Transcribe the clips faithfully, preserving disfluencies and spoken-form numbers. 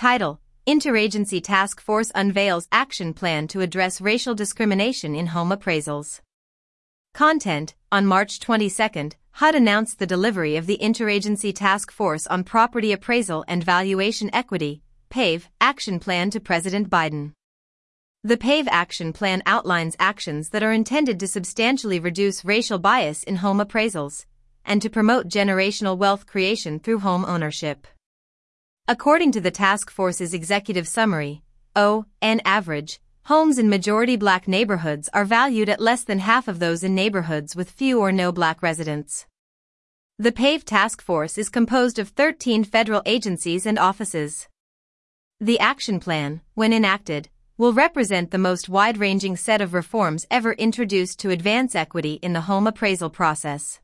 Title: Interagency Task Force Unveils Action Plan to Address Racial Discrimination in Home Appraisals. Content: On March twenty-second, H U D announced the delivery of the Interagency Task Force on Property Appraisal and Valuation Equity, PAVE, Action Plan to President Biden. The PAVE Action Plan outlines actions that are intended to substantially reduce racial bias in home appraisals and to promote generational wealth creation through home ownership. According to the task force's executive summary, on average, homes in majority black neighborhoods are valued at less than half of those in neighborhoods with few or no black residents. The PAVE task force is composed of thirteen federal agencies and offices. The action plan, when enacted, will represent the most wide-ranging set of reforms ever introduced to advance equity in the home appraisal process.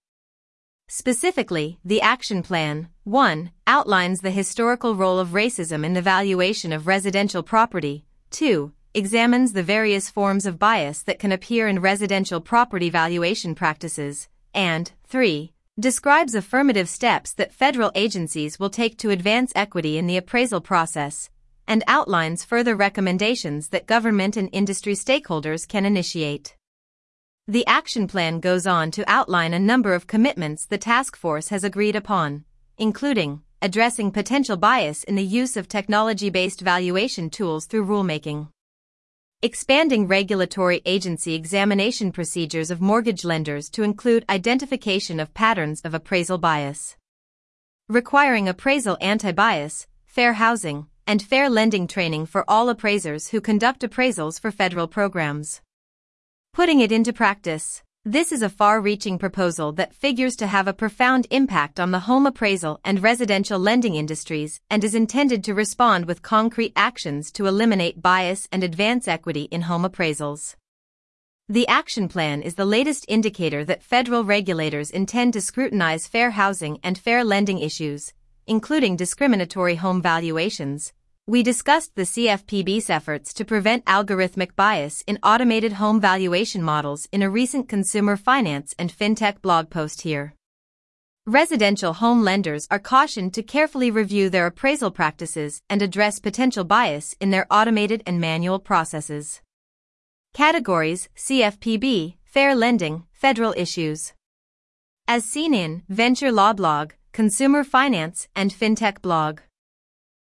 Specifically, the action plan, one, outlines the historical role of racism in the valuation of residential property, two, examines the various forms of bias that can appear in residential property valuation practices, and, three, describes affirmative steps that federal agencies will take to advance equity in the appraisal process, and outlines further recommendations that government and industry stakeholders can initiate. The action plan goes on to outline a number of commitments the task force has agreed upon, including addressing potential bias in the use of technology-based valuation tools through rulemaking, expanding regulatory agency examination procedures of mortgage lenders to include identification of patterns of appraisal bias, requiring appraisal anti-bias, fair housing, and fair lending training for all appraisers who conduct appraisals for federal programs. Putting it into practice, this is a far-reaching proposal that figures to have a profound impact on the home appraisal and residential lending industries and is intended to respond with concrete actions to eliminate bias and advance equity in home appraisals. The action plan is the latest indicator that federal regulators intend to scrutinize fair housing and fair lending issues, including discriminatory home valuations. We discussed the C F P B's efforts to prevent algorithmic bias in automated home valuation models in a recent consumer finance and fintech blog post here. Residential home lenders are cautioned to carefully review their appraisal practices and address potential bias in their automated and manual processes. Categories: C F P B, Fair Lending, Federal Issues. As seen in Venture Law Blog, Consumer Finance and Fintech Blog.